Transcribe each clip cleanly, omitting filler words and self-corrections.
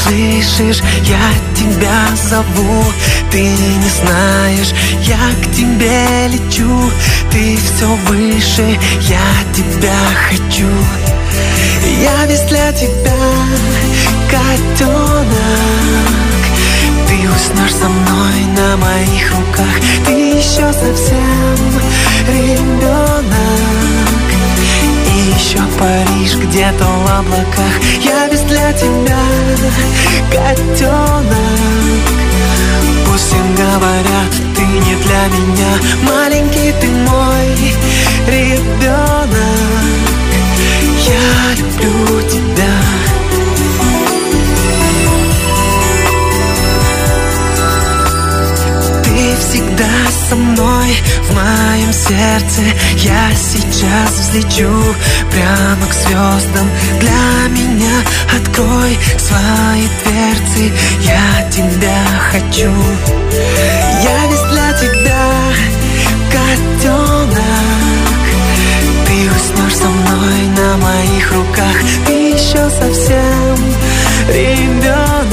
слышишь, я тебя зову. Ты не знаешь, я к тебе лечу. Ты все выше, я тебя хочу. Я весь для тебя, котенок. Ты уснешь со мной на моих руках. Ты еще совсем ребенок. И еще Париж где-то в облаках. Я весь для тебя, котенок. Пусть им говорят, ты не для меня. Маленький ты мой ребенок. Я люблю тебя. Ты всегда со мной в моем сердце. Я сейчас взлечу прямо к звездам. Для меня открой свои дверцы. Я тебя хочу. Я весь для тебя, котенок. Ты уснешь со мной на моих руках. Ты еще совсем ребенок.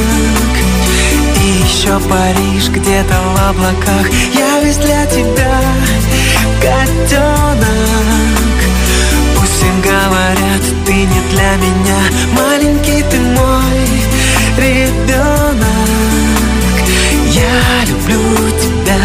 И еще Париж где-то в облаках. Я весь для тебя, котенок. Пусть им говорят, ты не для меня. Маленький ты мой ребенок. Я люблю тебя.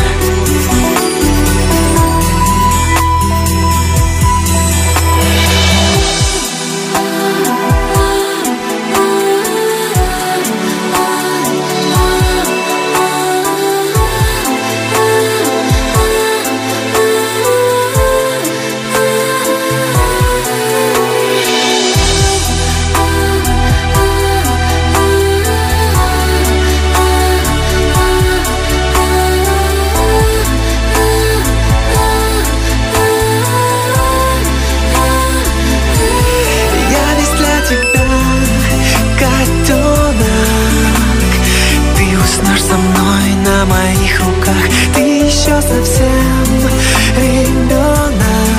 На моих руках. Ты еще совсем ребенок.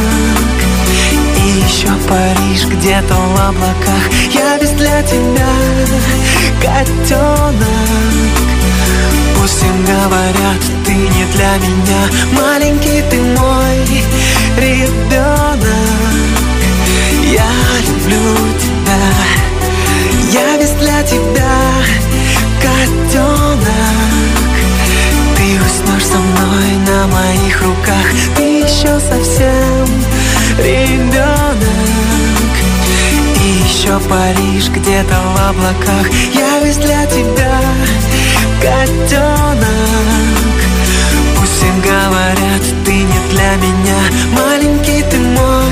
И еще Париж где-то в облаках. Я весь для тебя, котенок. Пусть им говорят, ты не для меня. Маленький ты мой ребенок. Я люблю тебя. Я весь для тебя, котенок. Ты уснешь со мной на моих руках. Ты еще совсем ребенок. И еще Париж где-то в облаках. Я весь для тебя, котенок. Пусть им говорят, ты не для меня. Маленький ты мой